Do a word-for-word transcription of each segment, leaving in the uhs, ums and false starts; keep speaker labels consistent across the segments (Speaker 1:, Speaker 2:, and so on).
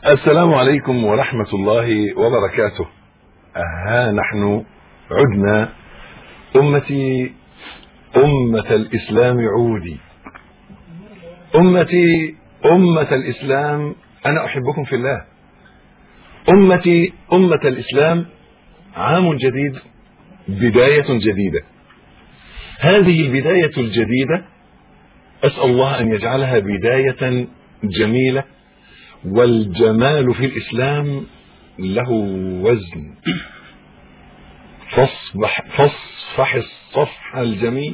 Speaker 1: السلام عليكم ورحمة الله وبركاته. ها نحن عدنا. أمتي أمة الإسلام عودي، أمتي أمة الإسلام أنا أحبكم في الله. أمتي أمة الإسلام عام جديد، بداية جديدة. هذه البداية الجديدة أسأل الله أن يجعلها بداية جميلة، والجمال في الإسلام له وزن. فاصبح فاصفح الصفح الجميل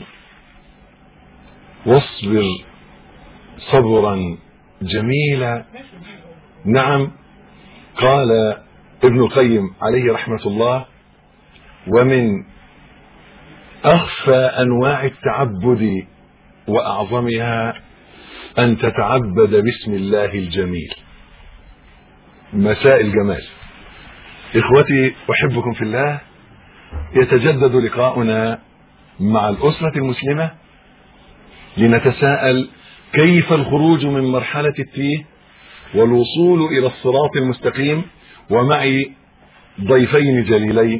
Speaker 1: واصبر صبرا جميلا. نعم، قال ابن القيم عليه رحمة الله: ومن أخفى أنواع التعبد وأعظمها أن تتعبد باسم الله الجميل. مساء الجمال. إخوتي أحبكم في الله، يتجدد لقاؤنا مع الأسرة المسلمة لنتساءل كيف الخروج من مرحلة التيه والوصول إلى الصراط المستقيم. ومعي ضيفين جليلين،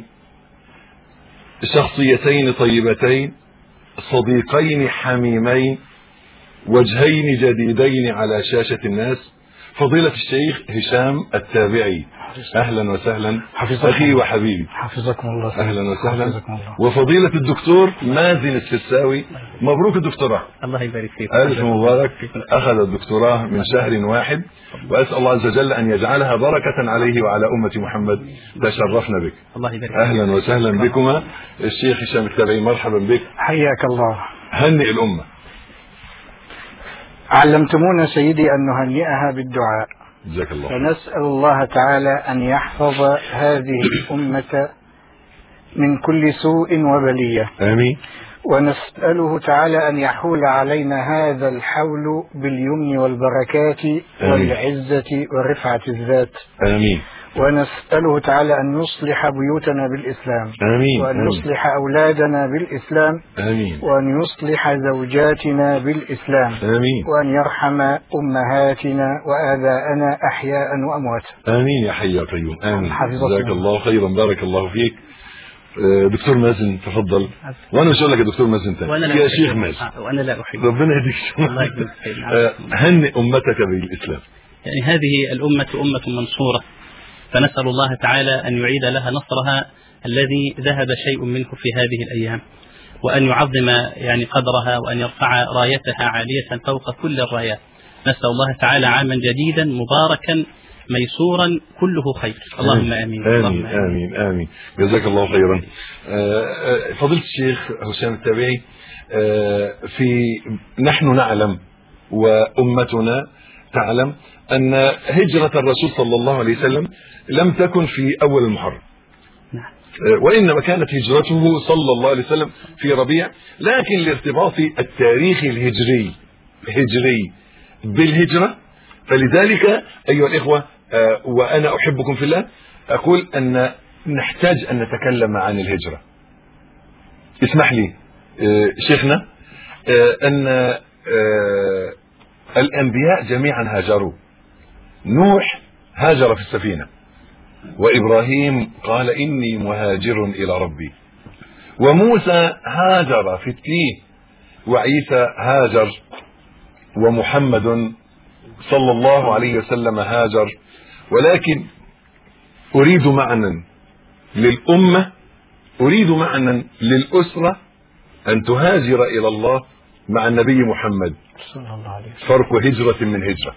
Speaker 1: شخصيتين طيبتين، صديقين حميمين، وجهين جديدين على شاشة الناس. فضيلة الشيخ هشام التابعي، أهلا وسهلا أخي وحبيبي،
Speaker 2: حفظكم الله.
Speaker 1: أهلا وسهلا. وفضيلة الدكتور مازن السرساوي، مبروك الدكتوراه.
Speaker 2: الله يبارك فيك،
Speaker 1: ألف مبارك. أخذ الدكتوراه من شهر واحد، وأسأل الله عز وجل أن يجعلها بركة عليه وعلى أمة محمد. تشرفنا بك.
Speaker 2: الله يبارك.
Speaker 1: أهلا وسهلا بكما. الشيخ هشام التابعي، مرحبا بك.
Speaker 2: حياك الله.
Speaker 1: هنئ الأمة.
Speaker 2: علمتمونا سيدي أن نهنئها بالدعاء،
Speaker 1: جزاك الله.
Speaker 2: فنسأل الله تعالى أن يحفظ هذه الأمة من كل سوء وبلية،
Speaker 1: آمين.
Speaker 2: ونسأله تعالى أن يحول علينا هذا الحول باليمن والبركات والعزة ورفعة الذات.
Speaker 1: آمين.
Speaker 2: ونسأله تعالى أن يصلح بيوتنا بالإسلام.
Speaker 1: آمين.
Speaker 2: وأن
Speaker 1: آمين.
Speaker 2: يصلح أولادنا بالإسلام.
Speaker 1: آمين.
Speaker 2: وأن يصلح زوجاتنا بالإسلام.
Speaker 1: آمين.
Speaker 2: وأن يرحم أمهاتنا وآباءنا أحياء وأمواتا.
Speaker 1: آمين يا حي يا قيوم. آمين.
Speaker 2: جزاك
Speaker 1: الله خيرا، بارك الله فيك. دكتور مازن تفضل. وانا مش هقول لك يا دكتور مازن تاني، يا شيخ مازن.
Speaker 2: وانا لا احب.
Speaker 1: ربنا يهديك.
Speaker 2: الله يجزيك خير.
Speaker 1: هنئ امتك بالاسلام.
Speaker 3: يعني هذه الامه امه منصوره، فنسال الله تعالى ان يعيد لها نصرها الذي ذهب شيء منه في هذه الايام، وان يعظم يعني قدرها، وان يرفع رايتها عاليه فوق كل الرايات. نسال الله تعالى عاما جديدا مباركا ميسورا كله خير. اللهم امين.
Speaker 1: آمين.
Speaker 3: اللهم
Speaker 1: آمين. آمين. آمين. جزاك الله خيرا. فضيلة الشيخ هشام التابعي، في نحن نعلم وأمتنا تعلم أن هجرة الرسول صلى الله عليه وسلم لم تكن في أول المحرم، وإنما كانت هجرته صلى الله عليه وسلم في ربيع، لكن لارتباط التاريخ الهجري هجري بالهجرة. فلذلك أيها الإخوة، آه وأنا أحبكم في الله، أقول أن نحتاج أن نتكلم عن الهجرة. اسمح لي آه شيخنا، آه أن آه الأنبياء جميعا هاجروا. نوح هاجر في السفينة، وإبراهيم قال إني مهاجر إلى ربي، وموسى هاجر في التيه، وعيسى هاجر، ومحمد صلى الله عليه وسلم هاجر. ولكن أريد معنى للأمة، أريد معنى للأسرة أن تهاجر إلى الله مع النبي محمد
Speaker 2: صلى الله عليه وسلم.
Speaker 1: فرق هجرة من هجرة.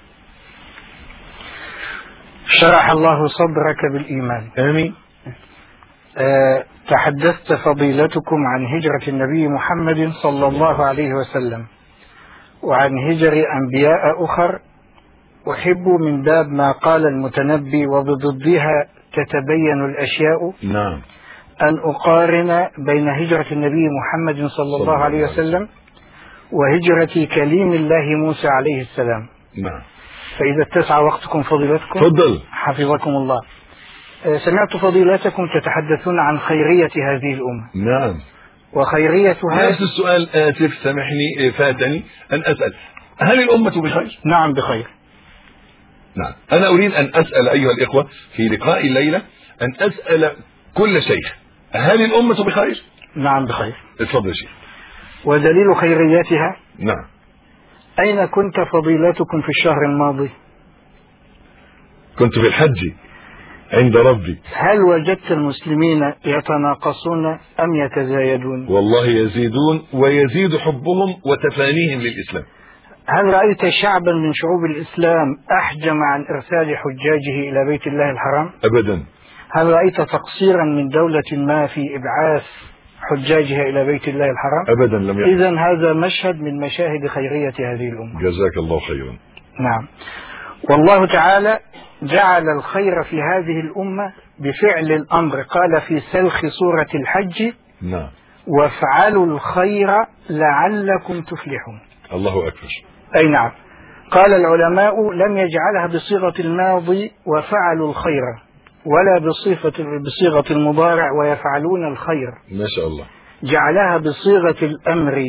Speaker 2: شرح الله صدرك بالإيمان.
Speaker 1: آمين.
Speaker 2: أه تحدثت فضيلتكم عن هجرة النبي محمد صلى الله عليه وسلم وعن هجر أنبياء أخر. أحب من باب ما قال المتنبي وبضدها تتبين الأشياء،
Speaker 1: نعم،
Speaker 2: أن أقارن بين هجرة النبي محمد صلى الله عليه وسلم وهجرة كليم الله موسى عليه السلام.
Speaker 1: نعم.
Speaker 2: فإذا اتسع وقتكم فضيلتكم
Speaker 1: تفضل
Speaker 2: حفظكم الله. سمعت فضيلتكم تتحدثون عن خيرية هذه الأمة.
Speaker 1: نعم.
Speaker 2: وخيرية هذا
Speaker 1: نفس السؤال، آسف سامحني فاتني أن أسأل، هل الأمة بخير؟
Speaker 2: نعم بخير.
Speaker 1: نعم. أنا أريد أن أسأل أيها الإخوة في لقاء الليلة أن أسأل كل شيخ: هل الأمة بخير؟
Speaker 2: نعم بخير.
Speaker 1: اتفضل يا شيخ.
Speaker 2: ودليل خيريتها:
Speaker 1: نعم.
Speaker 2: أين كنت فضيلتكم في الشهر الماضي؟
Speaker 1: كنت في الحج عند ربي.
Speaker 2: هل وجدت المسلمين يتناقصون أم يتزايدون؟
Speaker 1: والله يزيدون، ويزيد حبهم وتفانيهم للإسلام.
Speaker 2: هل رأيت شعبا من شعوب الإسلام أحجم عن إرسال حجاجه إلى بيت الله الحرام؟
Speaker 1: أبدا.
Speaker 2: هل رأيت تقصيرا من دولة ما في إبعاث حجاجها إلى بيت الله الحرام؟
Speaker 1: أبدا لم يحدث.
Speaker 2: إذن هذا مشهد من مشاهد خيرية هذه الأمة.
Speaker 1: جزاك الله خيرا.
Speaker 2: نعم. والله تعالى جعل الخير في هذه الأمة بفعل الأمر، قال في سلخ سورة الحج:
Speaker 1: نعم.
Speaker 2: وافعلوا الخير لعلكم تفلحون.
Speaker 1: الله أكبر.
Speaker 2: أي نعم. قال العلماء: لم يجعلها بصيغة الماضي وفعلوا الخير، ولا بصيغة بصيغة المضارع ويفعلون الخير.
Speaker 1: ما شاء الله.
Speaker 2: جعلها بصيغة الأمر: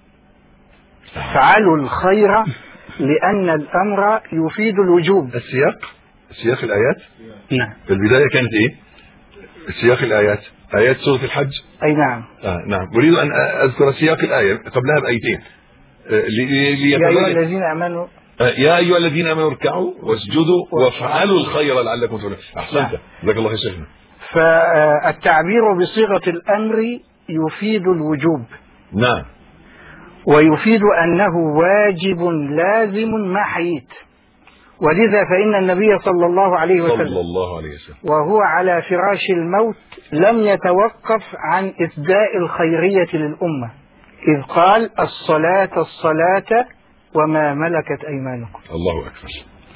Speaker 2: فعلوا الخير، لأن الأمر يفيد الوجوب.
Speaker 1: السياق سياق الآيات.
Speaker 3: نعم.
Speaker 1: في البداية كانت إيه؟ سياق الآيات، آيات سورة الحج.
Speaker 2: أي نعم.
Speaker 1: آه نعم. أريد أن أذكر سياق الآية قبلها بأيتين. آه لي
Speaker 2: يا أيها الذين آمنوا
Speaker 1: آه يا أيها الذين آمنوا اركعوا واسجدوا وافعلوا الخير لعلكم تفلحون. أحسنت. جزاك الله يا شيخنا.
Speaker 2: فالتعبير بصيغة الأمر يفيد الوجوب.
Speaker 1: نعم.
Speaker 2: ويفيد أنه واجب لازم ما حييت. ولذا فإن النبي صلى الله عليه وسلم
Speaker 1: صلى الله عليه وسلم
Speaker 2: وهو على فراش الموت لم يتوقف عن إسداء الخيرية للأمة، إذ قال: الصلاة الصلاة وما ملكت أيمانكم.
Speaker 1: الله أكبر.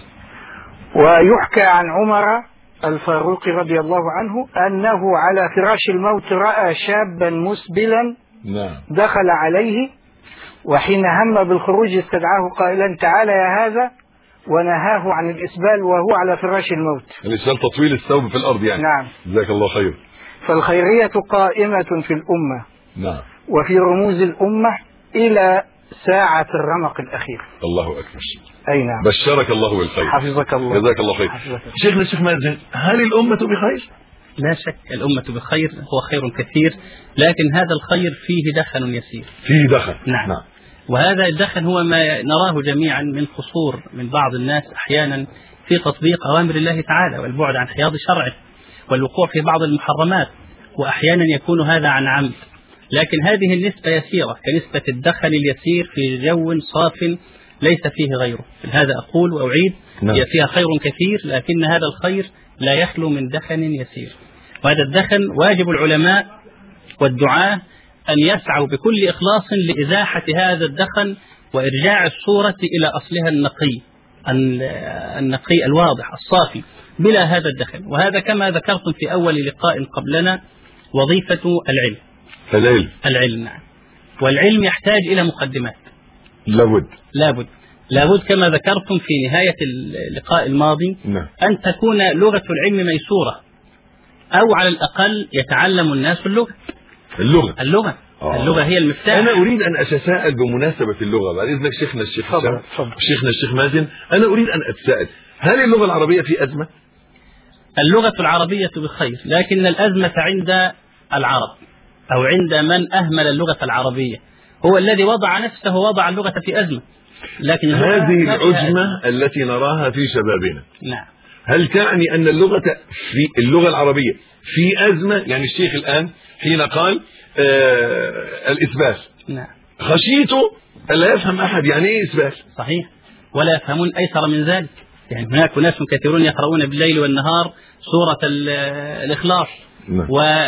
Speaker 2: ويحكى عن عمر الفاروق رضي الله عنه أنه على فراش الموت رأى شابا مسبلا.
Speaker 1: نعم.
Speaker 2: دخل عليه، وحين هم بالخروج استدعاه قائلا: تعال يا هذا، ونهاه عن الإسبال وهو على فراش الموت.
Speaker 1: الإسبال تطويل الثوب في الأرض يعني.
Speaker 2: نعم.
Speaker 1: جزاك الله خير.
Speaker 2: فالخيرية قائمة في الأمة.
Speaker 1: نعم.
Speaker 2: وفي رموز الأمة إلى ساعة الرمق الأخير.
Speaker 1: الله أكبر.
Speaker 2: أي نعم.
Speaker 1: بشرك الله بالخير.
Speaker 2: حفظك الله.
Speaker 1: جزاك الله خير. شيخنا الشيخ مازن، هل الأمة بخير؟
Speaker 3: لا شك الأمة بخير، هو خير كثير، لكن هذا الخير فيه دخن يسير.
Speaker 1: فيه دخن.
Speaker 3: نعم.
Speaker 1: نعم.
Speaker 3: وهذا الدخن هو ما نراه جميعا من قصور من بعض الناس أحيانا في تطبيق أوامر الله تعالى والبعد عن حياض شرعه والوقوع في بعض المحرمات، وأحيانا يكون هذا عن عمد، لكن هذه النسبة يسيرة كنسبة الدخن اليسير في جو صاف ليس فيه غيره. هذا أقول وأعيد:
Speaker 1: نعم.
Speaker 3: هي فيها خير كثير، لكن هذا الخير لا يخلو من دخن يسير. وهذا الدخن واجب العلماء والدعاة أن يسعوا بكل إخلاص لإزاحة هذا الدخن وإرجاع الصورة إلى أصلها النقي النقي الواضح الصافي بلا هذا الدخن. وهذا كما ذكرتم في أول لقاء قبلنا وظيفة العلم.
Speaker 1: العلم.
Speaker 3: العلم نعم. والعلم يحتاج إلى مقدمات.
Speaker 1: لابد.
Speaker 3: لابد. لابد كما ذكرتم في نهاية اللقاء الماضي.
Speaker 1: نعم.
Speaker 3: أن تكون لغة العلم ميسورة، أو على الأقل يتعلم الناس اللغة.
Speaker 1: اللغة.
Speaker 3: اللغة. آه. اللغة هي المفتاح.
Speaker 1: أنا أريد أن أتساءل بمناسبة اللغة بعد إذنك شيخنا الشيخ هشام، شيخنا الشيخ مازن. أنا أريد أن أتساءل: هل اللغة العربية في أزمة؟
Speaker 3: اللغة العربية بخير، لكن الأزمة عند العرب أو عند من أهمل اللغة العربية، هو الذي وضع نفسه وضع اللغة في أزمة. لكن
Speaker 1: هذه العجمة التي نراها في شبابنا،
Speaker 3: نعم،
Speaker 1: هل تعني أن اللغة في اللغة العربية في أزمة؟ يعني الشيخ الآن حين قال آه الإثبات،
Speaker 3: نعم،
Speaker 1: خشيت ألا يفهم أحد يعني إيه إثبات. صحيح.
Speaker 3: ولا يفهمون أيسر من ذلك. يعني هناك ناس كثيرون يقرؤون بالليل والنهار سورة الإخلاص،
Speaker 1: نعم.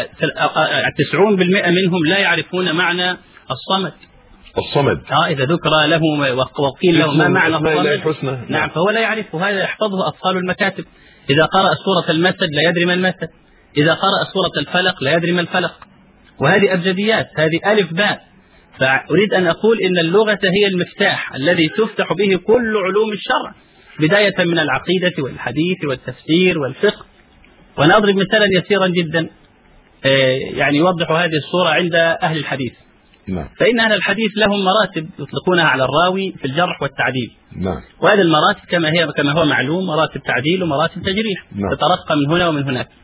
Speaker 3: وتسعون بالمئة منهم لا يعرفون معنى الصمد.
Speaker 1: الصمد
Speaker 3: اه إذا ذكر له وقيل له ما معنى
Speaker 1: الصمد،
Speaker 3: نعم، فهو لا يعرفه. هذا يحفظه أطفال المكاتب. إذا قرأ سورة المسد لا يدري ما المسد، إذا قرأ سورة الفلق لا يدري ما الفلق. وهذه أبجديات، هذه ألف باء. فأريد أن أقول إن اللغة هي المفتاح الذي تفتح به كل علوم الشرع، بداية من العقيدة والحديث والتفسير والفقه. ونضرب مثالا يسيرا جدا يعني يوضح هذه الصورة عند أهل الحديث.
Speaker 1: نعم.
Speaker 3: فإن أهل الحديث لهم مراتب يطلقونها على الراوي في الجرح والتعديل.
Speaker 1: نعم.
Speaker 3: وهذه المراتب كما هي كما هو معلوم مراتب تعديل ومراتب تجريح،
Speaker 1: نعم.
Speaker 3: تترقى من هنا ومن هناك.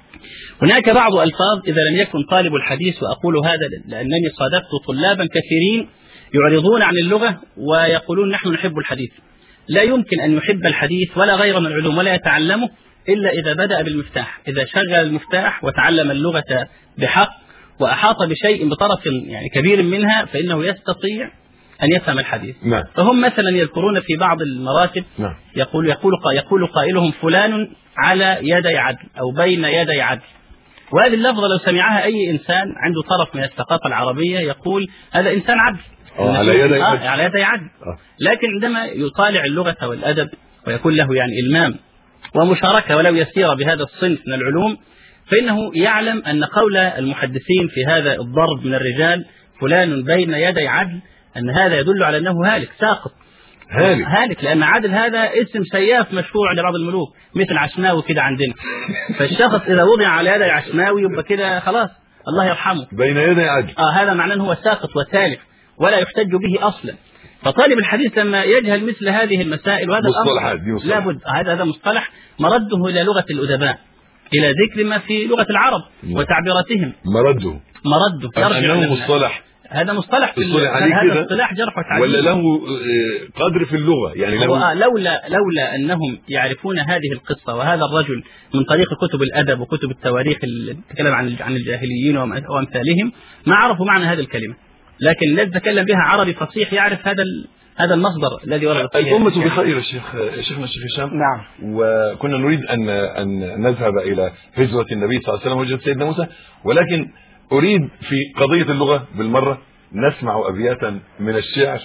Speaker 3: هناك بعض ألفاظ إذا لم يكن طالب الحديث، وأقول هذا لأنني صادفت طلابا كثيرين يعرضون عن اللغة ويقولون نحن نحب الحديث، لا يمكن أن يحب الحديث ولا غير من العلوم ولا يتعلمه إلا إذا بدأ بالمفتاح، إذا شغل المفتاح وتعلم اللغة بحق وأحاط بشيء بطرف يعني كبير منها فإنه يستطيع أن يفهم الحديث.
Speaker 1: نعم.
Speaker 3: فهم مثلا يذكرون في بعض المراتب
Speaker 1: نعم.
Speaker 3: يقول يقول يقول قائلهم فلان على يدي عدل أو بين يدي عدل، وهذه اللفظة لو سمعها أي إنسان عنده طرف من الثقافة العربية يقول هذا إنسان عدل.
Speaker 1: على يدي عدل.
Speaker 3: آه على يدي عدل. آه. لكن عندما يطالع اللغة والأدب ويكون له يعني إلمام ومشاركة ولو يسيرة بهذا الصنف من العلوم، فإنه يعلم أن قول المحدثين في هذا الضرب من الرجال فلان بين يدي عدل أن هذا يدل على أنه هالك ساقط.
Speaker 1: هالك.
Speaker 3: هالك لأن عدل هذا اسم سياف مشهور عند بعض الملوك مثل عشماوي كده عندنا. فالشخص إذا وضع على يدي عشماوي يبقى كده خلاص الله يرحمه.
Speaker 1: بين يدي عدل.
Speaker 3: آه هذا معناه هو ساقط وتالف ولا يحتج به أصلا. فطالب الحديث لما يجهل مثل هذه المسائل وهذا الأمر لابد هذا هذا مصطلح مرده إلى لغة الأدباء، إلى ذكر ما في لغة العرب وتعبيراتهم.
Speaker 1: مرده
Speaker 3: مرده يرجع
Speaker 1: أنه مصطلح،
Speaker 3: هذا مصطلح في
Speaker 1: هذا
Speaker 3: اصطلاح جرح وتعديل
Speaker 1: ولا له قدر في اللغة يعني له...
Speaker 3: لولا لولا أنهم يعرفون هذه القصة وهذا الرجل من طريق كتب الأدب وكتب التواريخ اللي تتكلم عن عن الجاهليين وأمثالهم ما عرفوا معنى هذه الكلمة، لكن الذي تكلم بها عربي فصيح يعرف هذا هذا المصدر الذي ورد فيه.
Speaker 1: الأمة بخير يا شيخ شيخنا الشيخ هشام.
Speaker 2: نعم.
Speaker 1: وكنا نريد أن أن نذهب إلى هجرة النبي صلى الله عليه وسلم وهجرة سيدنا موسى، ولكن أريد في قضية اللغة بالمرة نسمع أبياتا من الشعر.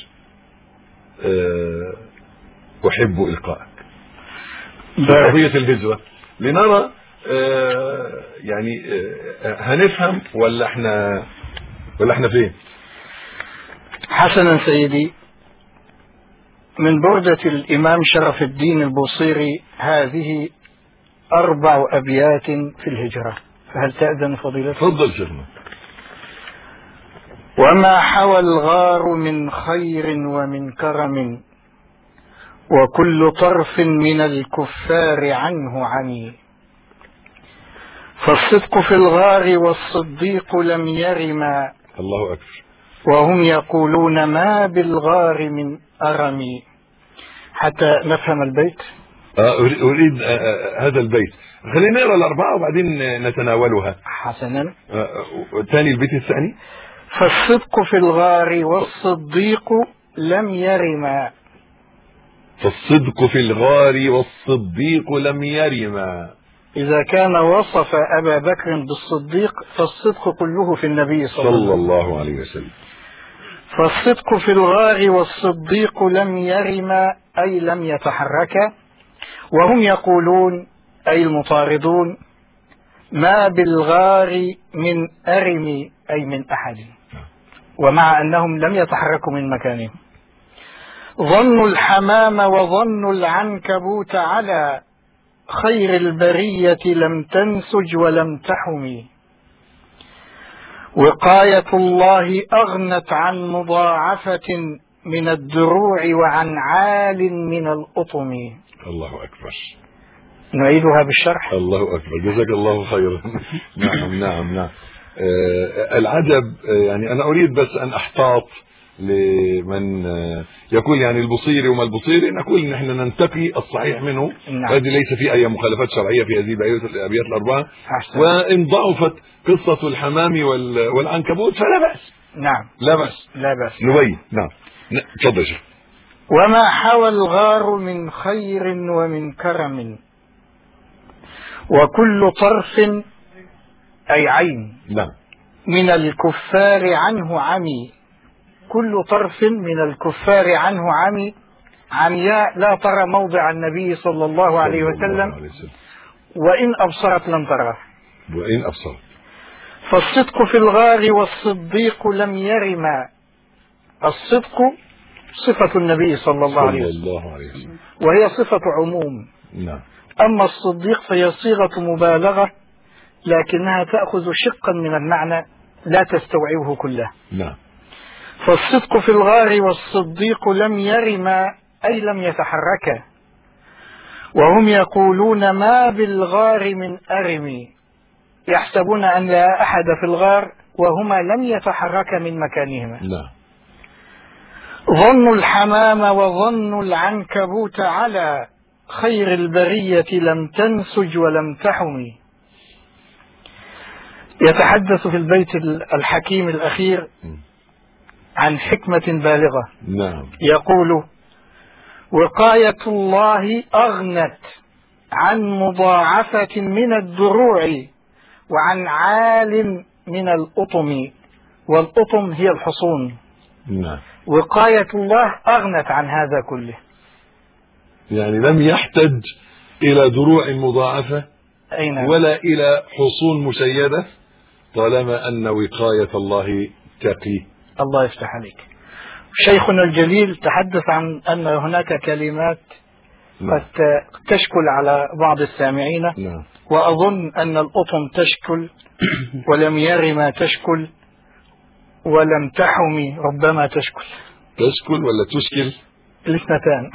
Speaker 1: أحب إلقائك في قضية الهجرة لنرى يعني هنفهم ولا احنا ولا احنا فين.
Speaker 2: حسنا سيدي، من بردة الإمام شرف الدين البوصيري هذه أربع أبيات في الهجرة، فهل تأذن فضيلتك؟
Speaker 1: تفضل شيخنا.
Speaker 2: وما حوى الغار من خير ومن كرم وكل طرف من الكفار عنه عمي، فالصدق في الغار والصديق لم يرما.
Speaker 1: الله أكبر.
Speaker 2: وهم يقولون ما بالغار من أرمي. حتى نفهم البيت.
Speaker 1: آه أريد آه آه هذا البيت، خلينا نقرأ الأربعة وبعدين نتناولها.
Speaker 2: حسنا.
Speaker 1: آه ثاني البيت الثاني.
Speaker 2: فالصدق في الغار والصديق لم يرما.
Speaker 1: فالصدق في الغار والصديق لم يرما.
Speaker 2: إذا كان وصف أبا بكر بالصديق فالصدق كله في النبي صلى,
Speaker 1: صلى الله عليه وسلم.
Speaker 2: فالصدق في الغار والصديق لم يرما أي لم يتحركا، وهم يقولون أي المطاردون ما بالغار من أرم أي من أحد، ومع أنهم لم يتحركوا من مكانهم. ظنوا الحمام وظنوا العنكبوت على خير البرية لم تنسج ولم تحمي. وقاية الله أغنت عن مضاعفة من الدروع وعن عال من الأطم.
Speaker 1: الله أكبر.
Speaker 2: نعيدها بالشرح.
Speaker 1: الله أكبر، جزاك الله خيرا. نعم نعم نعم. آه العجب آه يعني أنا أريد بس أن أحتاط لمن آه يقول يعني البصيري وما البصيري، نقول نحن ننتقي الصحيح منه.
Speaker 2: نعم.
Speaker 1: هذه ليس في أي مخالفات شرعية في هذه الأبيات الأربعة.
Speaker 2: أحسن.
Speaker 1: وإن ضعفت قصة الحمام والعنكبوت فلا بأس.
Speaker 2: نعم
Speaker 1: لا بأس
Speaker 2: لا بأس.
Speaker 1: نبين. نعم تفضل شيخ.
Speaker 2: وما حوى الغار من خير ومن كرم وكل طرف أي عين.
Speaker 1: نعم.
Speaker 2: من الكفار عنه عمي. كل طرف من الكفار عنه عمي، عمياء لا ترى موضع النبي صلى الله عليه وسلم، وإن أبصرت لم تراه.
Speaker 1: وإن أبصرت.
Speaker 2: فالصدق في الغار والصديق لم يرما. الصدق صفة النبي صلى الله عليه وسلم، وهي صفة عموم.
Speaker 1: نعم.
Speaker 2: أما الصديق فهي صيغة مبالغة لكنها تأخذ شقا من المعنى لا تستوعبه كله.
Speaker 1: نعم.
Speaker 2: فالصدق في الغار والصديق لم يرما أي لم يتحركا، وهم يقولون ما بالغار من أرم، يحسبون أن لا أحد في الغار وهما لم يتحركا من مكانهما.
Speaker 1: لا.
Speaker 2: ظنوا الحمام وظنوا العنكبوت على خير البرية لم تنسج ولم تحمي. يتحدث في البيت الحكيم الأخير عن حكمة بالغة.
Speaker 1: نعم.
Speaker 2: يقول: وقاية الله أغنت عن مضاعفة من الدروع وعن عال من الأطم، والأطم هي الحصون.
Speaker 1: نعم.
Speaker 2: وقاية الله أغنت عن هذا كله،
Speaker 1: يعني لم يحتج إلى دروع مضاعفة
Speaker 2: أين
Speaker 1: ولا إلى حصون مشيدة طالما أن وقاية الله تقي.
Speaker 2: الله يفتح عليك. شيخنا الجليل تحدث عن أن هناك كلمات
Speaker 1: نعم.
Speaker 2: قد تشكل على بعض السامعين.
Speaker 1: نعم.
Speaker 2: وأظن أن الأطم تشكل ولم ير ما تشكل، ولم تحمي ربما تشكل.
Speaker 1: تشكل ولا تشكل؟
Speaker 2: الاثنتان.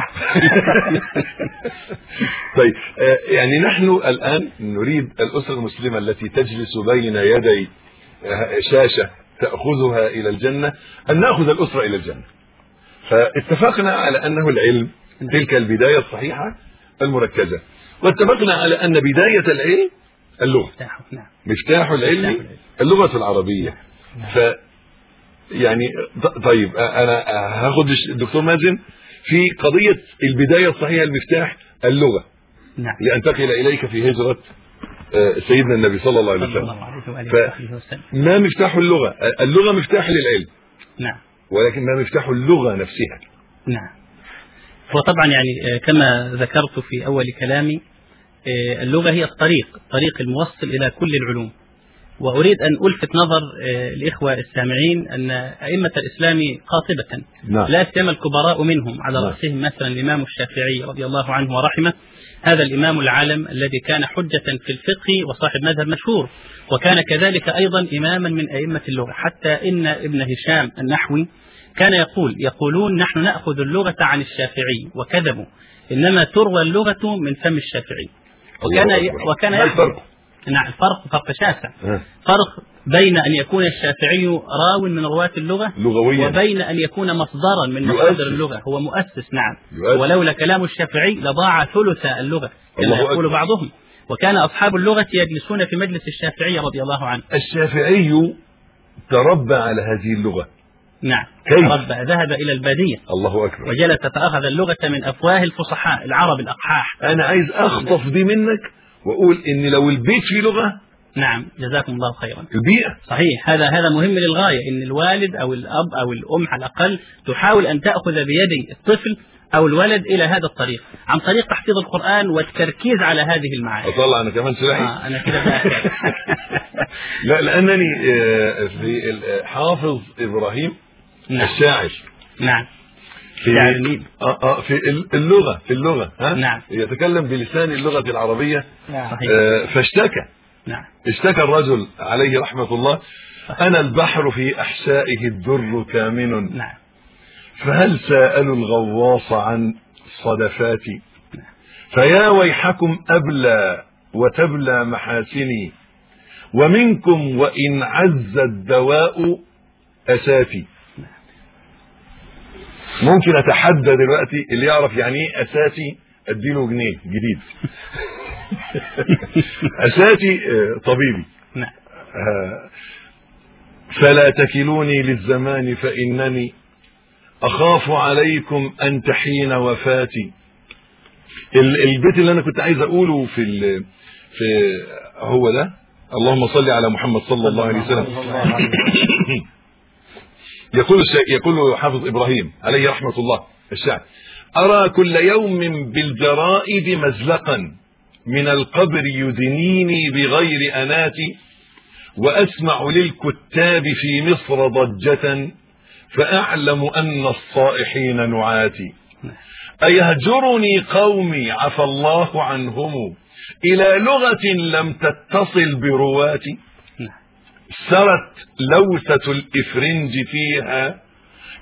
Speaker 1: طيب، يعني نحن الآن نريد الأسرة المسلمة التي تجلس بين يدي شاشة تأخذها إلى الجنة أن نأخذ الأسرة إلى الجنة. فاتفقنا على أنه العلم تلك البداية الصحيحة المركزة، واتفقنا على أن بداية العلم اللغة، مفتاح العلم اللغة العربية. ف يعني طيب أنا هاخد الدكتور مازن في قضية البداية الصحيحة المفتاح اللغة.
Speaker 3: نعم.
Speaker 1: لأنتقل إليك في هجرة سيدنا النبي صلى الله عليه وسلم. فما مفتاح اللغة؟ اللغة مفتاح للعلم.
Speaker 3: نعم.
Speaker 1: ولكن ما مفتاح اللغة نفسها؟
Speaker 3: نعم. وطبعا يعني كما ذكرت في أول كلامي، اللغة هي الطريق الطريق الموصل إلى كل العلوم. وأريد أن ألفت نظر الإخوة السامعين أن أئمة الإسلام قاطبة،
Speaker 1: نعم.
Speaker 3: لا سيما الكبراء منهم، على
Speaker 1: نعم.
Speaker 3: رأسهم مثلا الإمام الشافعي رضي الله عنه ورحمه، هذا الإمام العالم الذي كان حجة في الفقه وصاحب مذهب مشهور، وكان كذلك أيضا إماما من أئمة اللغة. حتى إن ابن هشام النحوي كان يقول يقولون نحن نأخذ اللغة عن الشافعي، وكذبوا، إنما تروى اللغة من فم الشافعي. وكان وكان يحفظ. نعم. الفرق فرق شاسع.
Speaker 1: أه.
Speaker 3: فرق بين أن يكون الشافعي راو من رواة اللغة
Speaker 1: لغويا،
Speaker 3: وبين أن يكون مصدرا من مصادر اللغة، هو مؤسس. نعم. يؤسس. ولولا كلام الشافعي لضاع ثلث اللغة كما يقول أكبر. بعضهم. وكان أصحاب اللغة يجلسون في مجلس الشافعي رضي الله عنه.
Speaker 1: الشافعي تربى على هذه اللغة.
Speaker 3: نعم.
Speaker 1: كيف؟
Speaker 3: تربى، ذهب إلى البادية.
Speaker 1: الله أكبر.
Speaker 3: وجلس تأخذ اللغة من أفواه الفصحاء العرب الأقحاح.
Speaker 1: أنا عايز أخطف دي منك وأقول إن لو البيت فيه لغة.
Speaker 3: نعم. جزاكم الله خيرا.
Speaker 1: البيئة.
Speaker 3: صحيح. هذا هذا مهم للغاية، إن الوالد أو الأب أو الأم على الأقل تحاول أن تأخذ بيد الطفل أو الولد إلى هذا الطريق، عن طريق تحفيظ القرآن والتركيز على هذه المعاني.
Speaker 1: أطلع أنا كمان سلاحي.
Speaker 3: آه أنا كده.
Speaker 1: لا، لأنني في حافظ إبراهيم. نعم. الشاعر.
Speaker 3: نعم.
Speaker 1: في آه آه في اللغة في اللغة ها؟
Speaker 3: نعم.
Speaker 1: يتكلم بلسان اللغة العربية.
Speaker 3: نعم.
Speaker 1: آه فاشتكى.
Speaker 3: نعم.
Speaker 1: اشتكى الرجل عليه رحمة الله: أنا البحر في أحشائه الدر كامن.
Speaker 3: نعم.
Speaker 1: فهل سألوا الغواص عن صدفاتي؟ نعم. فيا ويحكم أبلى وتبلى محاسني، ومنكم وإن عز الدواء أساتي. ممكن أتحدى دلوقتي اللي يعرف يعني ايه أساتي أديله جنيه جديد. أساتي طبيبي.
Speaker 3: نعم.
Speaker 1: فلا تكلوني للزمان فإنني أخاف عليكم أن تحين وفاتي. البيت اللي أنا كنت عايز أقوله في في هو ده: اللهم صل على محمد صلى الله عليه وسلم. يقول يقول حافظ إبراهيم عليه رحمة الله الشاعر: أرى كل يوم بالجرائد مزلقا من القبر يدنيني بغير أناتي، وأسمع للكتاب في مصر ضجة فأعلم أن الصائحين نعاتي. أيهجرني قومي عفى الله عنهم إلى لغة لم تتصل برواتي، سرت لوثة الإفرنج فيها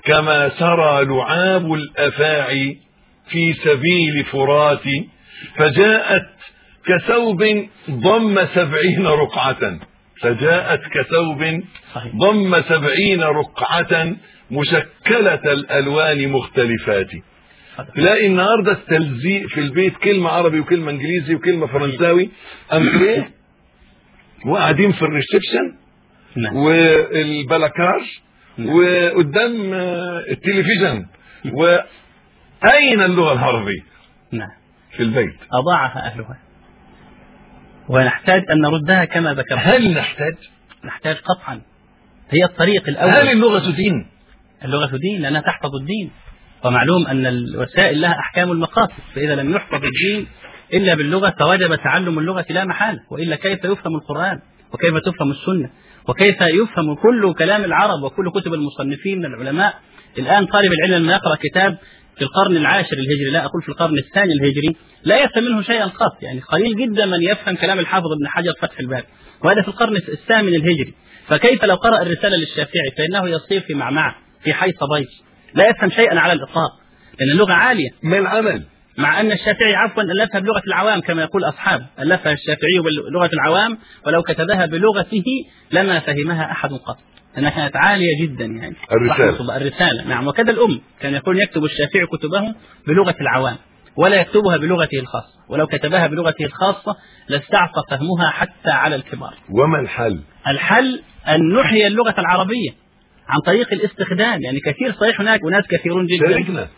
Speaker 1: كما سرى لعاب الأفاعي في سبيل فرات، فجاءت كثوب ضم سبعين رقعة فجاءت كثوب ضم سبعين رقعة مشكلة الألوان مختلفات. تلاقي النهارده التلزيق في البيت كلمة عربي وكلمة انجليزي وكلمة فرنساوي، أمريه وقاعدين في الريسبشن والبلاكار وقدام التلفزيون، وأين اللغة العربية؟
Speaker 3: نعم
Speaker 1: في البيت
Speaker 3: أضاعها أهلها، ونحتاج أن نردها كما ذكرت.
Speaker 1: هل نحتاج؟
Speaker 3: نحتاج قطعا، هي الطريق الأول.
Speaker 1: هل اللغة دين؟
Speaker 3: اللغة دين لأنها تحفظ الدين، ومعلوم أن الوسائل لها أحكام المقاصد، فإذا لم يحفظ الدين إلا باللغة فوجب تعلم اللغة لا محالة، وإلا كيف يفهم القرآن وكيف تفهم السنة وكيف يفهم كل كلام العرب وكل كتب المصنفين من العلماء. الآن طالب العلم لما يقرأ كتاب في القرن العاشر الهجري، لا أقول في القرن الثاني الهجري، لا يفهم منه شيئا قط، يعني قليل جدا من يفهم كلام الحافظ ابن حجر فتح الباري، وهذا في القرن الثامن الهجري. فكيف لو قرأ الرسالة للشافعي فإنه يصير في معمعة في حي صبيش، لا يفهم شيئا على الإطلاق، لأن اللغة عالية.
Speaker 1: ما العمل؟
Speaker 3: مع أن الشافعي عفوا ألفها بلغة العوام كما يقول أصحابه، ألفها الشافعي بلغة العوام، ولو كتبها بلغته لما فهمها أحد قط، لأنها كانت عالية جدا يعني.
Speaker 1: الرسالة
Speaker 3: الرسالة نعم. وكذا الأم كان يقول يكتب الشافعي كتبه بلغة العوام ولا يكتبها بلغته الخاصة، ولو كتبها بلغته الخاصة لاستعصى فهمها حتى على الكبار.
Speaker 1: وما الحل؟
Speaker 3: الحل أن نحيي اللغة العربية عن طريق الاستخدام، يعني كثير صحيح هناك وناس كثيرون جدا.
Speaker 1: شاركنا.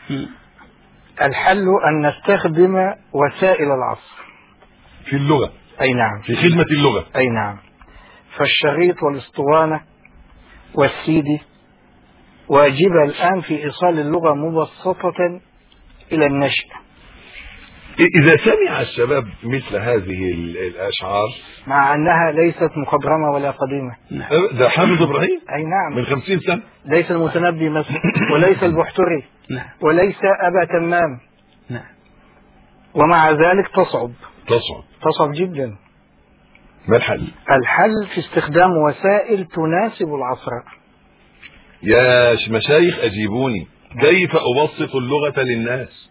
Speaker 2: الحل أن نستخدم وسائل العصر
Speaker 1: في اللغة.
Speaker 2: أي نعم.
Speaker 1: في خدمة اللغة.
Speaker 2: أي نعم. فالشريط والاسطوانة والسيدي واجبة الآن في إيصال اللغة مبسطة إلى النشء.
Speaker 1: إذا سمع الشباب مثل هذه الأشعار
Speaker 2: مع أنها ليست مخضرمة ولا قديمة.
Speaker 1: نعم. ده حافظ إبراهيم.
Speaker 2: أي نعم.
Speaker 1: من خمسين سنة.
Speaker 2: ليس المتنبي مثلا، وليس البحتري.
Speaker 3: نعم.
Speaker 2: وليس أبا تمام.
Speaker 3: نعم.
Speaker 2: ومع ذلك تصعب.
Speaker 1: تصعب.
Speaker 2: تصعب جدا.
Speaker 1: ما الحل؟
Speaker 2: الحل في استخدام وسائل تناسب العصر.
Speaker 1: يا مشايخ أجيبوني، كيف أبسط اللغة للناس؟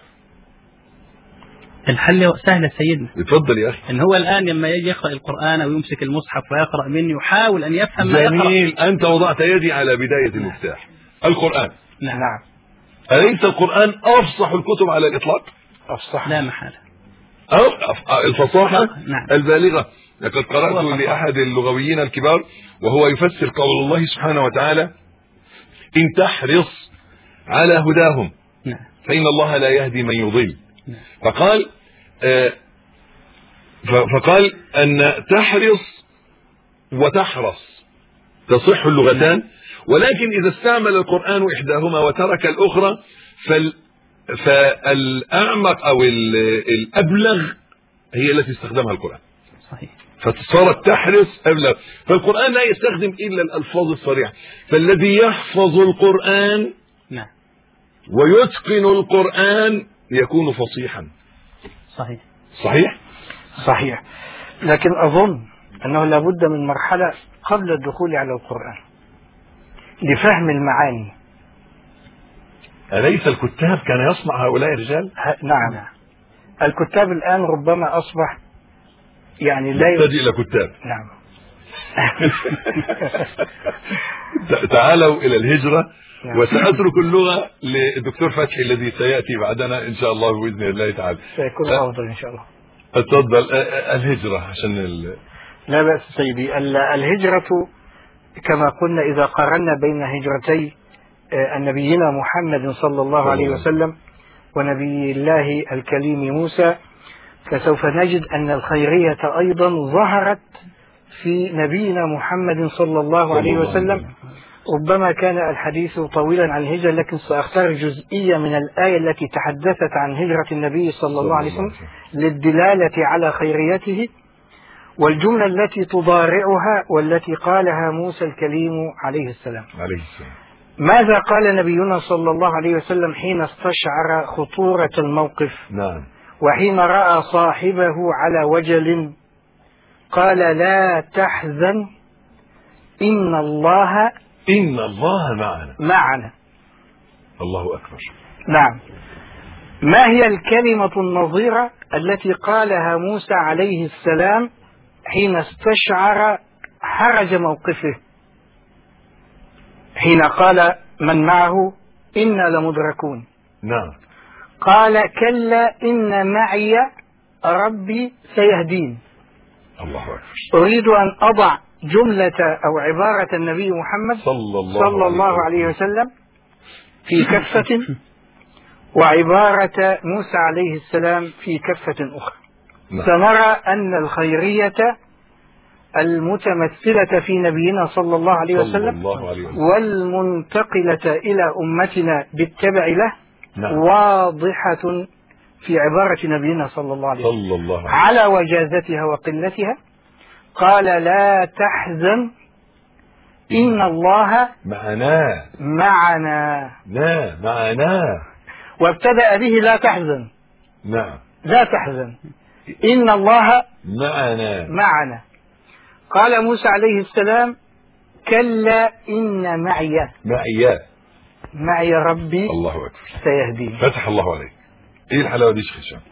Speaker 3: الحل سهل سيدنا.
Speaker 1: اتفضل يا أخي.
Speaker 3: إن هو الآن لما يجي يقرأ القرآن أو يمسك المصحف ويقرأ مني يحاول أن يفهم ما يقرأ.
Speaker 1: جميل، أنت وضعت يدي على بداية المفتاح. القرآن.
Speaker 3: نعم.
Speaker 2: نعم.
Speaker 1: أليس القرآن أفصح الكتب على الإطلاق؟
Speaker 2: أفصح.
Speaker 3: لا محالة.
Speaker 1: أو الفصاحة.
Speaker 3: نعم.
Speaker 1: البالغة. لقد قرأت لأحد اللغويين الكبار وهو يفسر قول الله سبحانه وتعالى: إن تحرص على هداهم
Speaker 3: نعم.
Speaker 1: فإن الله لا يهدي من يضل.
Speaker 3: نعم.
Speaker 1: فقال آه فقال أن تحرص وتحرص تصح اللغتان، ولكن إذا استعمل القرآن إحداهما وترك الأخرى فال فالأعمق أو الأبلغ هي التي استخدمها القرآن.
Speaker 3: صحيح.
Speaker 1: فصارت تحرص أبلغ. فالقرآن لا يستخدم إلا الألفاظ الصريحة، فالذي يحفظ القرآن
Speaker 3: نعم
Speaker 1: ويتقن القرآن يكون فصيحا.
Speaker 3: صحيح.
Speaker 1: صحيح؟
Speaker 2: صحيح. لكن أظن أنه لابد من مرحلة قبل الدخول على القرآن لفهم المعاني.
Speaker 1: أليس الكتاب كان يصنع هؤلاء الرجال؟
Speaker 2: نعم. الكتاب الآن ربما أصبح يعني لا
Speaker 1: يحتاج إلى كتاب.
Speaker 2: نعم.
Speaker 1: تعالوا إلى الهجرة. نعم. وسأترك اللغة للدكتور فتحي الذي سيأتي بعدنا إن شاء الله بإذن الله تعالى.
Speaker 2: سيكون أفضل إن شاء الله.
Speaker 1: اتفضل. الهجرة عشان ال...
Speaker 2: لا بأس سيدي. الهجرة كما قلنا إذا قارنا بين هجرتي النبينا محمد صلى الله عليه وسلم ونبي الله الكليم موسى، فسوف نجد أن الخيرية أيضا ظهرت في نبينا محمد صلى الله عليه وسلم. ربما كان الحديث طويلا عن الهجرة، لكن سأختار جزئية من الآية التي تحدثت عن هجرة النبي صلى الله عليه وسلم للدلالة على خيريته، والجملة التي تضارعها والتي قالها موسى الكليم عليه السلام.
Speaker 1: عليه السلام.
Speaker 2: ماذا قال نبينا صلى الله عليه وسلم حين استشعر خطورة الموقف؟
Speaker 1: نعم.
Speaker 2: وحين رأى صاحبه على وجل قال: لا تحزن إن الله
Speaker 1: إن الله معنا.
Speaker 2: معنا.
Speaker 1: الله أكبر.
Speaker 2: نعم. ما هي الكلمة النظيرة التي قالها موسى عليه السلام حين استشعر حرج موقفه، حين قال من معه إنا لمدركون؟
Speaker 1: نعم.
Speaker 2: قال كلا إن معي ربي سيهدين.
Speaker 1: الله أكبر.
Speaker 2: أريد أن أضع جملة أو عبارة النبي محمد
Speaker 1: صلى الله,
Speaker 2: صلى الله عليه وسلم في كفة، وعبارة موسى عليه السلام في كفة أخرى.
Speaker 1: نعم.
Speaker 2: سنرى أن الخيرية المتمثلة في نبينا صلى الله عليه وسلم والمنتقلة إلى أمتنا بالتبع له
Speaker 1: نعم.
Speaker 2: واضحة في عبارة نبينا صلى الله عليه وسلم
Speaker 1: الله
Speaker 2: على وجازتها وقلتها. قال لا تحزن إن الله
Speaker 1: معنا
Speaker 2: معنا
Speaker 1: لا معنا،
Speaker 2: وابتدأ به لا تحزن.
Speaker 1: نعم.
Speaker 2: لا تحزن إن الله
Speaker 1: معنا
Speaker 2: معنا. قال موسى عليه السلام كلا إن معي
Speaker 1: معي
Speaker 2: معي ربي
Speaker 1: الله أكبر
Speaker 2: سيهدين.
Speaker 1: فتح الله عليك. ايه الحلاوة دي شيخ هشام؟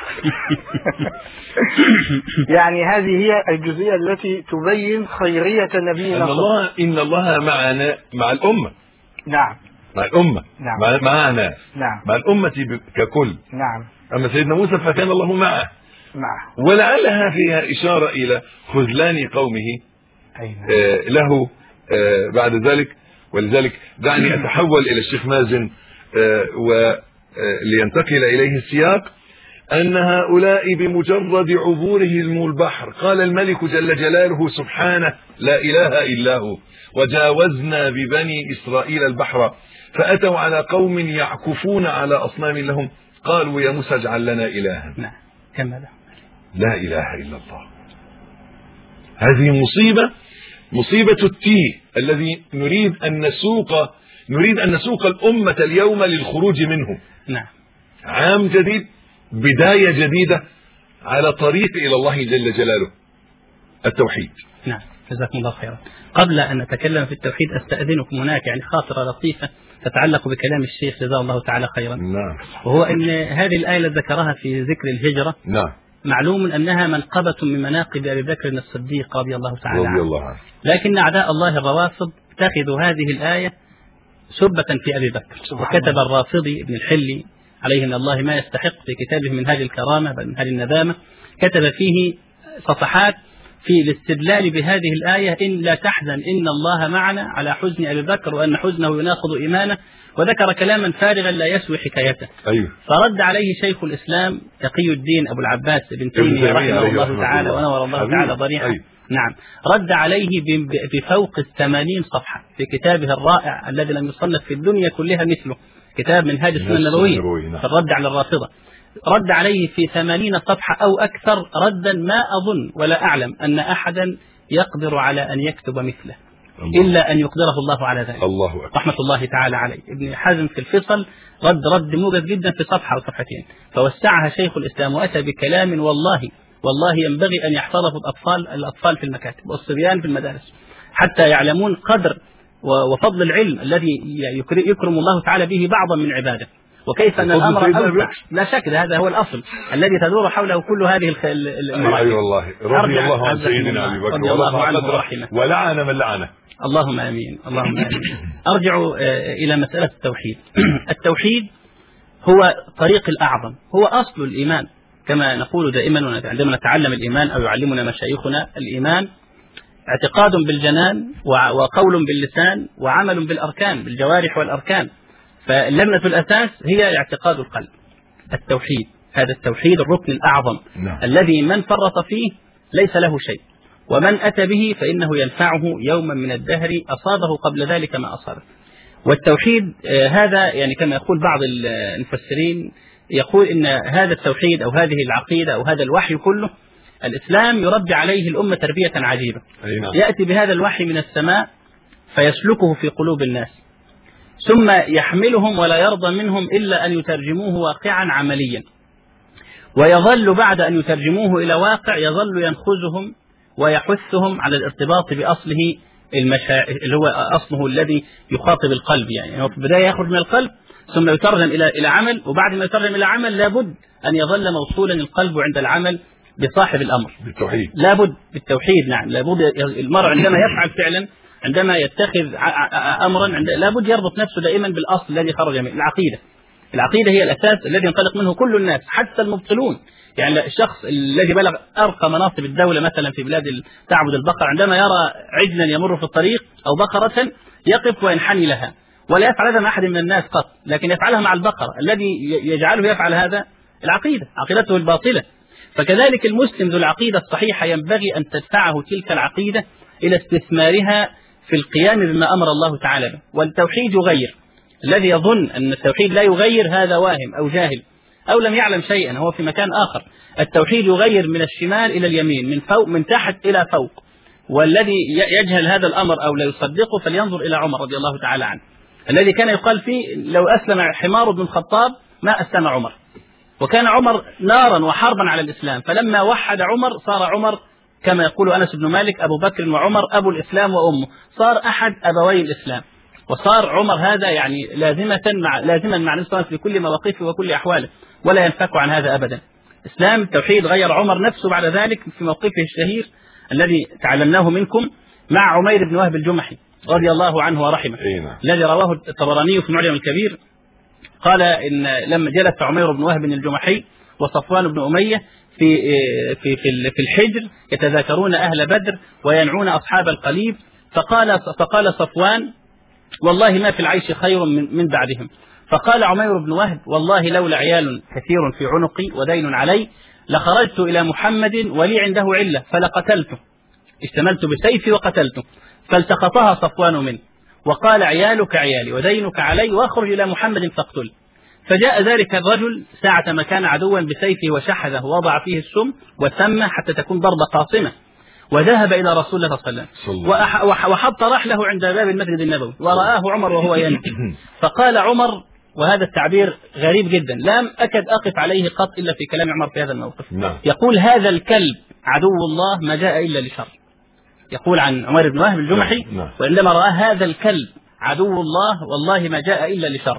Speaker 2: يعني هذه هي الجزئية التي تبين خيرية نبينا
Speaker 1: إن الله إن الله معنا مع الأمة.
Speaker 2: نعم.
Speaker 1: مع الأمة.
Speaker 2: نعم.
Speaker 1: مع معنا.
Speaker 2: نعم.
Speaker 1: مع الأمة ككل.
Speaker 2: نعم.
Speaker 1: أما سيدنا موسى فكان الله معه.
Speaker 2: معه.
Speaker 1: ولعلها فيها إشارة إلى خذلان قومه آه له آه بعد ذلك. ولذلك دعني أتحول إلى الشيخ مازن آه ولينتقل إليه السياق أن هؤلاء بمجرد عبورهم البحر قال الملك جل جلاله سبحانه لا إله إلا هو وجاوزنا ببني إسرائيل البحر فأتوا على قوم يعكفون على أصنام لهم قالوا يا موسى اجعل لنا إلها
Speaker 2: كما
Speaker 1: لا إله إلا الله. هذه مصيبة مصيبة التيه الذي نريد أن نسوق نريد أن نسوق الأمة اليوم للخروج منه.
Speaker 3: نعم.
Speaker 1: عام جديد، بداية جديدة على طريق إلى الله جل جلاله، التوحيد.
Speaker 3: نعم. جزاكم الله خيرا. قبل أن نتكلم في التوحيد أستأذنكم هناك يعني خاطرة لطيفة تتعلق بكلام الشيخ جزاه الله تعالى خيرا.
Speaker 1: نعم.
Speaker 3: وهو أن هذه الآية التي ذكرها في ذكر الهجرة
Speaker 1: نعم.
Speaker 3: معلوم أنها منقبة من مناقب أبي بكر الصديق رضي الله تعالى عنه.
Speaker 1: رضي الله عنه.
Speaker 3: لكن أعداء الله الروافض اتخذوا هذه الآية سبة في أبي بكر، وكتب الرافضي ابن الحلي عليه من الله ما يستحق في كتابه منهاج الكرامة بل منهاج الندامة، كتب فيه صفحات في الاستدلال بهذه الآية إن لا تحزن إن الله معنا على حزن أبي بكر وأن حزنه يناقض إيمانه، وذكر كلاما فارغا لا يسوي حكايته.
Speaker 1: أيوه.
Speaker 3: فرد عليه شيخ الإسلام تقي الدين أبو العباس ابن تيمية رحمه الله تعالى ونور الله تعالى ضريحه. أيوه. نعم. رد عليه بفوق الثمانين صفحة في كتابه الرائع الذي لم يصنف في الدنيا كلها مثله، كتاب منهاج السنة النبوية في الرد على الرافضة. رد عليه في ثمانين صفحة أو أكثر ردا ما أظن ولا أعلم أن أحدا يقدر على أن يكتب مثله الله. إلا أن يقدره الله على ذلك.
Speaker 1: الله أكبر.
Speaker 3: رحمة الله تعالى عليه. ابن حزم في الفصل رد رد موجز جدا في صفحة أو صفحتين، فوسعها شيخ الإسلام وأتى بكلام والله والله ينبغي أن يحفظه الأطفال الأطفال في المكاتب والصبيان في المدارس حتى يعلمون قدر وفضل العلم الذي يكرم الله تعالى به بعضا من عباده، وكيف أن الأمر أوسع. لا شك هذا هو الأصل الذي تدور حوله كل هذه المراحل.
Speaker 1: أي والله. رضي الله عن سيدنا أبي بكر
Speaker 3: رضي الله عنه ورحمه
Speaker 1: ولعن من لعنه.
Speaker 3: اللهم آمين. اللهم آمين. أرجع إلى مسألة التوحيد. التوحيد هو طريق الأعظم، هو أصل الإيمان كما نقول دائما عندما نتعلم الإيمان أو يعلمنا مشايخنا. الإيمان اعتقاد بالجنان وقول باللسان وعمل بالأركان بالجوارح والأركان، فاللبنة الأساس هي اعتقاد القلب. التوحيد هذا التوحيد الركن الأعظم. نعم. الذي من فرط فيه ليس له شيء، ومن أتى به فإنه ينفعه يوما من الدهر أصابه قبل ذلك ما أصابه. والتوحيد آه هذا يعني كما يقول بعض المفسرين يقول إن هذا التوحيد أو هذه العقيدة أو هذا الوحي كله الإسلام يربي عليه الأمة تربية عجيبة.
Speaker 1: نعم.
Speaker 3: يأتي بهذا الوحي من السماء فيسلكه في قلوب الناس ثم يحملهم ولا يرضى منهم إلا أن يترجموه واقعا عمليا، ويظل بعد أن يترجموه إلى واقع يظل ينخزهم ويحثهم على الارتباط بأصله المشاعر اللي هو أصله الذي يخاطب القلب، يعني هو في البداية يخرج من القلب ثم يترجم إلى إلى عمل، وبعد ما يترجم إلى عمل لابد أن يظل موصولا القلب عند العمل بصاحب الأمر
Speaker 1: بالتوحيد.
Speaker 3: لابد بالتوحيد. نعم، لابد المرء عندما يفعل فعلا، عندما يتخذ أمرا، لابد يربط نفسه دائما بالأصل الذي خرج منه. العقيدة العقيدة هي الأساس الذي ينطلق منه كل الناس حتى المبطلون. يعني الشخص الذي بلغ أرقى مناصب الدولة مثلا في بلاد تعبد البقر، عندما يرى عجلا يمر في الطريق أو بقرة يقف وينحني لها، ولا يفعل هذا مع أحد من الناس قط، لكن يفعلها مع البقرة. الذي يجعله يفعل هذا العقيدة، عقيدته الباطلة. فكذلك المسلم ذو العقيدة الصحيحة ينبغي أن تدفعه تلك العقيدة إلى استثمارها في القيام بما أمر الله تعالى به. والتوحيد يغير. الذي يظن أن التوحيد لا يغير هذا واهم أو جاهل أو لم يعلم شيئا، هو في مكان آخر. التوحيد يغير من الشمال إلى اليمين، من فوق من تحت إلى فوق. والذي يجهل هذا الأمر أو لا يصدقه فلينظر إلى عمر رضي الله تعالى عنه، الذي كان يقال فيه لو أسلم حمار بن الخطاب ما أسلم عمر. وكان عمر نارا وحربا على الإسلام، فلما وحد عمر صار عمر كما يقول أنس بن مالك أبو بكر وعمر أبو الإسلام وأمه، صار أحد أبوي الإسلام. وصار عمر هذا يعني لازمة مع لازما مع النبي في كل مواقفه وكل أحواله، ولا ينفك عن هذا أبدا. إسلام التوحيد غير عمر نفسه بعد ذلك في موقفه الشهير الذي تعلمناه منكم مع عمير بن وهب الجمحي رضي الله عنه ورحمه، الذي رواه الطبراني في معجم الكبير. قال إن لما جلس عمير بن وهب الجمحي وصفوان بن أمية في في في الحجر يتذاكرون أهل بدر وينعون أصحاب القليب، فقال فقال صفوان والله ما في العيش خير من من بعدهم. فقال عمير بن وهب والله لولا عيال كثير في عنقي ودين علي لخرجت إلى محمد ولي عنده علة فلقتلته، اشتملت بسيفي وقتلته. فالتقطها صفوان منه وقال عيالك عيالي ودينك علي واخرج إلى محمد فاقتل. فجاء ذلك الرجل ساعة ما كان عدوا بسيفه وشحذه ووضع فيه السم وسمى حتى تكون ضربة قاصمة، وذهب إلى رسول الله صلى الله عليه وسلم وحط رحله عند باب المسجد النبوي ورآه عمر وهو ينزل. فقال عمر، وهذا التعبير غريب جدا لم أكد أقف عليه قط إلا في كلام عمر في هذا الموقف، يقول هذا الكلب عدو الله ما جاء إلا لشر. يقول عن عمر بن وهب الجمحي وإنما رأى هذا الكلب عدو الله والله ما جاء إلا لشر.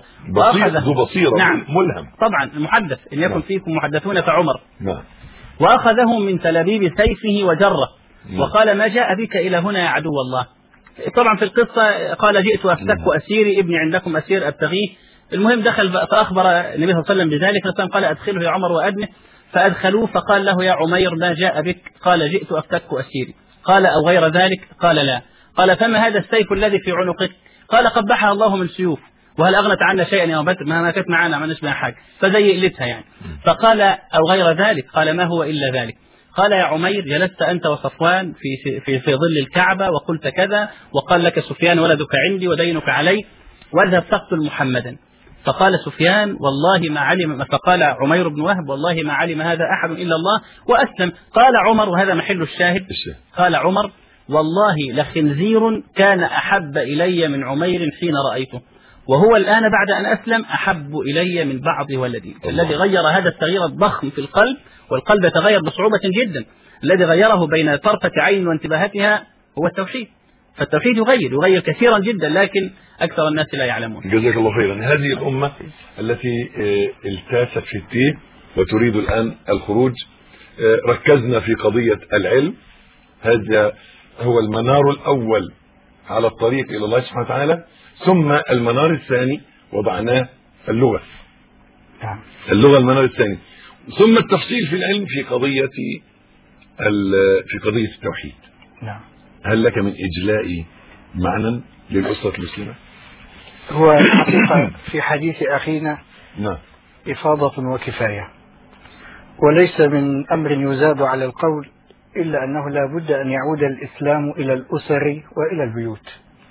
Speaker 1: ذو بصيرة نعم ملهم
Speaker 3: طبعا المحدث إن يكن
Speaker 1: نعم.
Speaker 3: فيكم محدثون فعمر
Speaker 1: نعم.
Speaker 3: وأخذه من تلابيب سيفه وجره نعم. وقال ما جاء بك إلى هنا يا عدو الله. طبعا في القصة قال جئت أفتك أسيري ابني عندكم أسير أبتغيه. المهم دخل فأخبر النبي صلى الله عليه وسلم بذلك، قال أدخله يا عمر وأدنه، فأدخلوه فقال له يا عمير ما جاء بك؟ قال جئت أفتك أسيري. قال أو غير ذلك؟ قال لا. قال فما هذا السيف الذي في عنقك؟ قال قبحها الله من سيوف وهل أغنت عنا شيئا يا بكر؟ ما كانت معنا ما نسمع حاجة، فزي قلتها يعني. فقال أو غير ذلك؟ قال ما هو إلا ذلك. قال يا عمير جلست أنت وصفوان في في في ظل الكعبة وقلت كذا، وقال لك سفيان ولدك عندي ودينك علي، واذهب تقتل محمدا. فقال سفيان والله ما علم، فقال عمير بن وهب والله ما علم هذا أحد إلا الله وأسلم. قال عمر وهذا محل الشاهد، قال عمر والله لخنزير كان أحب إلي من عمير حين رأيته، وهو الآن بعد أن أسلم أحب إلي من بعض ولدي. الذي غير هذا التغيير الضخم في القلب، والقلب يتغير بصعوبة جدا، الذي غيره بين طرفة عين وانتباهتها هو التوحيد. فالتوحيد يغير يغير كثيرا جدا، لكن أكثر الناس لا يعلمون.
Speaker 1: جزاك الله خيرا. هذه الأمة التي التاست في التيه وتريد الآن الخروج، ركزنا في قضية العلم، هذا هو المنار الأول على الطريق إلى الله سبحانه وتعالى. ثم المنار الثاني وضعناه اللغة، اللغة المنار الثاني. ثم التفصيل في العلم في قضية في قضية التوحيد.
Speaker 2: نعم.
Speaker 1: هل لك من إجلاء معنى للأسرة المسلمة؟
Speaker 2: هو الحقيقة في حديث أخينا
Speaker 1: نعم
Speaker 2: إفاضة وكفاية، وليس من أمر يزاد على القول إلا أنه لا بد أن يعود الإسلام إلى الأسر وإلى البيوت.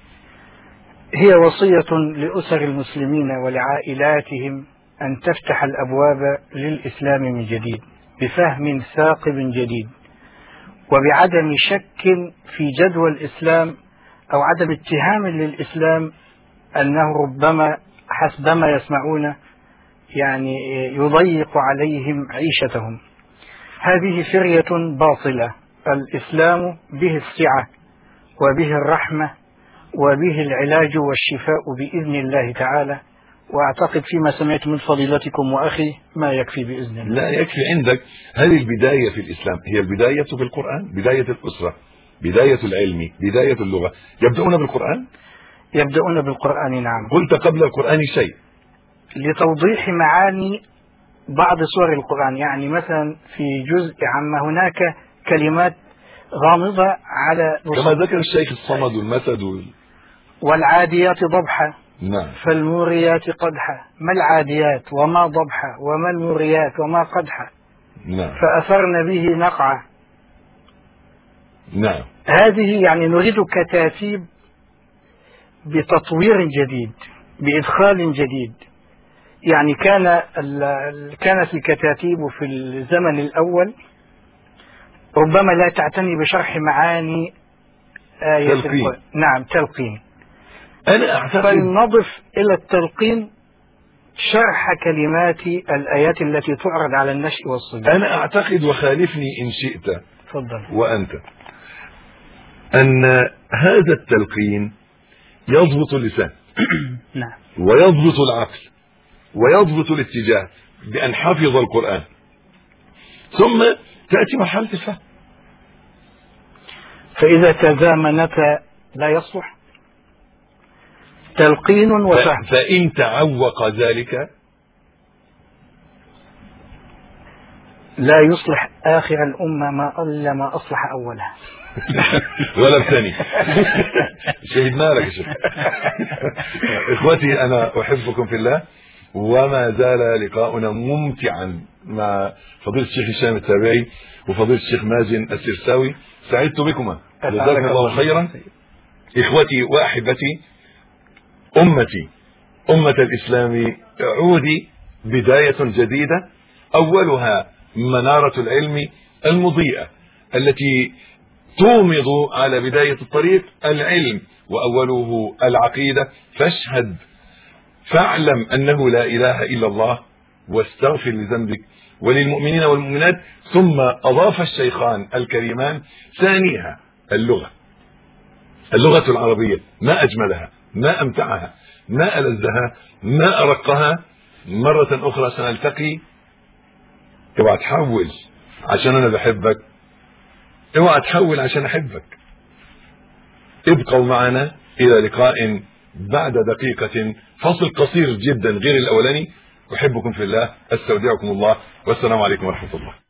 Speaker 2: هي وصية لأسر المسلمين ولعائلاتهم أن تفتح الأبواب للإسلام من جديد بفهم ثاقب جديد، وبعدم شك في جدوى الإسلام أو عدم اتهام للإسلام أنه ربما حسبما يسمعون يعني يضيق عليهم عيشتهم. هذه فرية باطلة. الإسلام به السعة وبه الرحمة وبه العلاج والشفاء بإذن الله تعالى. وأعتقد فيما سمعت من فضيلتكم وأخي ما يكفي بإذن الله.
Speaker 1: لا يكفي عندك. هذه البداية في الإسلام هي البداية في القرآن، بداية الأسرة، بداية العلم، بداية اللغة. يبدأون بالقرآن؟
Speaker 2: يبدأون بالقرآن، نعم.
Speaker 1: قلت قبل القرآن شيء
Speaker 2: لتوضيح معاني بعض سور القرآن، يعني مثلا في جزء عما هناك كلمات غامضة على
Speaker 1: كما ذكر الشيخ الصمد والمسد وال...
Speaker 2: والعاديات ضبحا.
Speaker 1: نعم.
Speaker 2: فالموريات قدحا. ما العاديات وما ضبحا وما الموريات وما قدحا؟
Speaker 1: نعم.
Speaker 2: فأثرن به نقعا.
Speaker 1: نعم.
Speaker 2: هذه يعني نريد كتاتيب بتطوير جديد، بإدخال جديد. يعني كان كانت الكتاتيب في الزمن الأول ربما لا تعتني بشرح معاني آية
Speaker 1: تلقين.
Speaker 2: نعم، تلقين.
Speaker 1: أنا أعتقد
Speaker 2: فلنضف إلى التلقين شرح كلمات الآيات التي تعرض على النشء والصبي.
Speaker 1: أنا أعتقد، وخالفني إن شئت
Speaker 2: تفضل.
Speaker 1: وأنت، أن هذا التلقين يضبط اللسان
Speaker 3: نعم،
Speaker 1: ويضبط العقل ويضبط الاتجاه بأن حفظ القرآن، ثم تأتي مرحلة الفهم.
Speaker 2: فإذا تزامنتا لا يصلح تلقين وفهم.
Speaker 1: فإن تعوق ذلك
Speaker 2: لا يصلح آخر الأمة ما إلا ما أصلح أولها.
Speaker 1: ولا الثاني. شهدنا لك يا شيخ. إخوتي أنا أحبكم في الله، وما زال لقاؤنا ممتعا مع فضيلة الشيخ هشام التابعي وفضيلة الشيخ مازن السرساوي. سعدت بكما، جزاكم الله خيرا. إخوتي وأحبتي، أمتي أمة الإسلام، عودي بداية جديدة أولها منارة العلم المضيئة التي تومض على بداية الطريق العلم، وأوله العقيدة. فاشهد، فاعلم أنه لا إله إلا الله، واستغفر لذنبك وللمؤمنين والمؤمنات. ثم أضاف الشيخان الكريمان ثانيها اللغة، اللغة العربية، ما أجملها، ما أمتعها، ما ألذها، ما أرقها. مرة أخرى سنلتقي. اوعى تحول عشان أنا بحبك، اوعى تحول عشان أحبك. ابقوا معنا إلى لقاء بعد دقيقة، فصل قصير جدا غير الأولاني. أحبكم في الله، استودعكم الله، والسلام عليكم ورحمة الله.